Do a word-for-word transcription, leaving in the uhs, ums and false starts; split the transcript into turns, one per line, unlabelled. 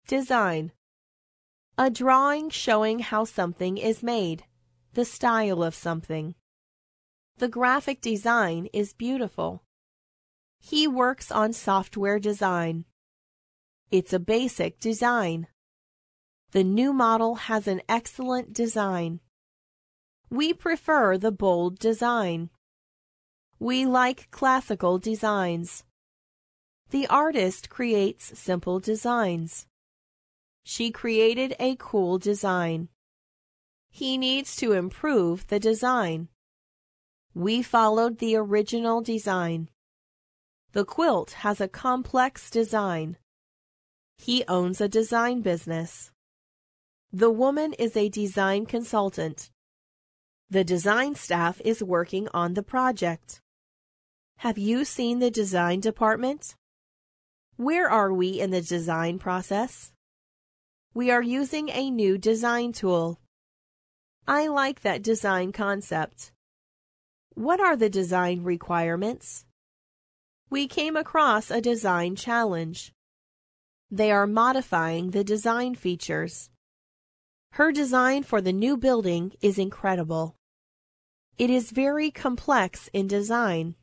Design. A drawing showing how something is made, the style of something. The graphic design is beautiful. He works on software design. It's a basic design. The new model has an excellent design. We prefer the bold design. We like classical designs. The artist creates simple designs. She created a cool design. He needs to improve the design. We followed the original design. The quilt has a complex design. He owns a design business. The woman is a design consultant. The design staff is working on the project. Have you seen the design department? Where are we in the design process? We are using a new design tool. I like that design concept. What are the design requirements? We came across a design challenge. They are modifying the design features. Her design for the new building is incredible. It is very complex in design.